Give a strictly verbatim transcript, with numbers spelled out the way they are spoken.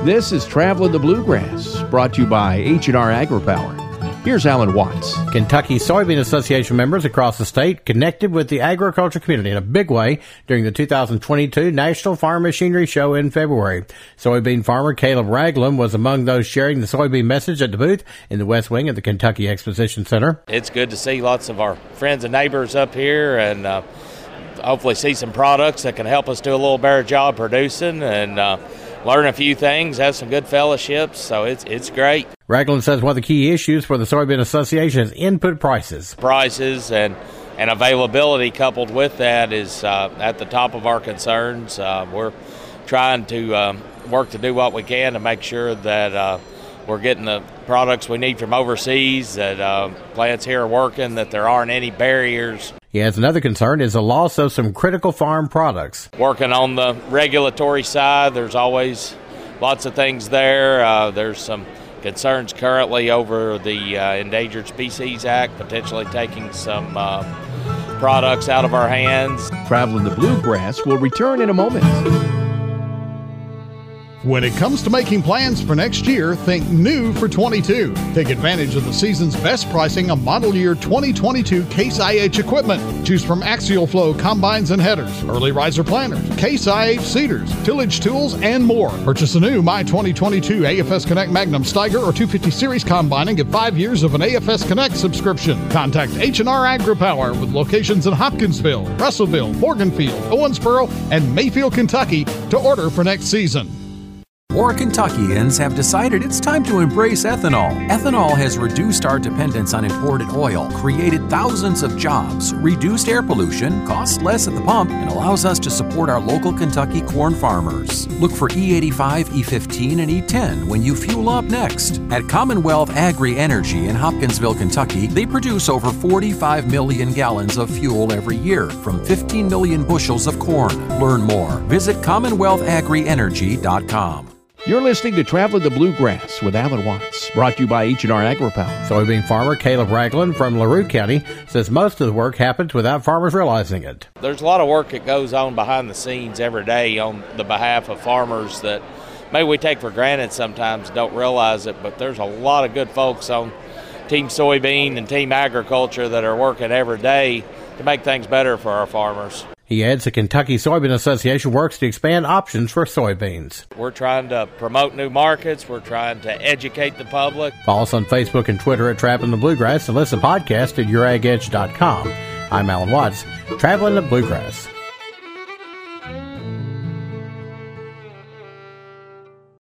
This is Traveling the Bluegrass, brought to you by H and R AgriPower. Here's Alan Watts. Kentucky Soybean Association members across the state connected with the agriculture community in a big way during the two thousand twenty-two National Farm Machinery Show in February. Soybean farmer Caleb Ragland was among those sharing the soybean message at the booth in the West Wing of the Kentucky Exposition Center. It's good to see lots of our friends and neighbors up here and uh, hopefully see some products that can help us do a little better job producing and uh, learn a few things, have some good fellowships, so it's it's great. Ragland says one of the key issues for the Soybean Association is input prices. Prices and, and availability coupled with that is uh, at the top of our concerns. Uh, we're trying to um, work to do what we can to make sure that uh, we're getting the products we need from overseas, that uh, plants here are working, that there aren't any barriers. He has another concern is the loss of some critical farm products. Working on the regulatory side, there's always lots of things there. Uh, there's some concerns currently over the uh, Endangered Species Act, potentially taking some uh, products out of our hands. Traveling the Bluegrass will return in a moment. When it comes to making plans for next year, think new for twenty-two. Take advantage of the season's best pricing on model year twenty twenty-two Case I H equipment. Choose from Axial Flow combines and headers, early riser planters, Case I H seeders, tillage tools, and more. Purchase a new My twenty twenty-two A F S Connect Magnum Steiger or two fifty Series combine and get five years of an A F S Connect subscription. Contact H and R AgriPower with locations in Hopkinsville, Russellville, Morganfield, Owensboro, and Mayfield, Kentucky to order for next season. More Kentuckians have decided it's time to embrace ethanol. Ethanol has reduced our dependence on imported oil, created thousands of jobs, reduced air pollution, costs less at the pump, and allows us to support our local Kentucky corn farmers. Look for E eighty-five, E fifteen, and E ten when you fuel up next. At Commonwealth Agri Energy in Hopkinsville, Kentucky, they produce over forty-five million gallons of fuel every year from fifteen million bushels of corn. Learn more. Visit commonwealth agri energy dot com. You're listening to Traveling the Bluegrass with Alan Watts, brought to you by H and R AgriPower. Soybean farmer Caleb Ragland from LaRue County says most of the work happens without farmers realizing it. There's a lot of work that goes on behind the scenes every day on the behalf of farmers that maybe we take for granted sometimes, don't realize it, but there's a lot of good folks on Team Soybean and Team Agriculture that are working every day to make things better for our farmers. He adds the Kentucky Soybean Association works to expand options for soybeans. We're trying to promote new markets. We're trying to educate the public. Follow us on Facebook and Twitter at Traveling the Bluegrass and listen to podcast at your ag edge dot com. I'm Alan Watts, Traveling the Bluegrass.